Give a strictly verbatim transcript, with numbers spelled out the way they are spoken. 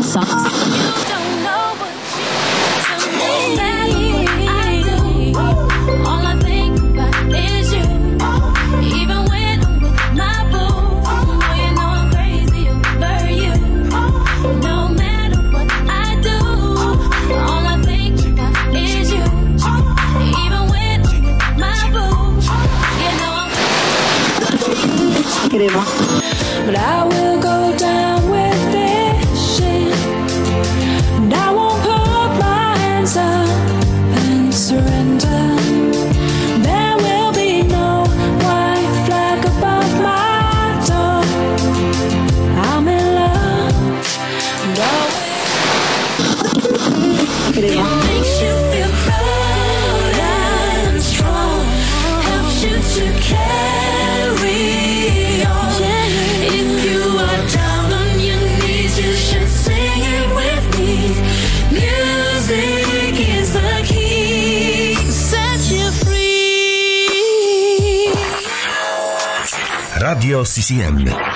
songs. But I will go down with vision, and I won't put my hands up and surrender. There will be no white flag above my door. I'm in love, and always it makes you feel proud and strong, helps you to carry. Radio C C M.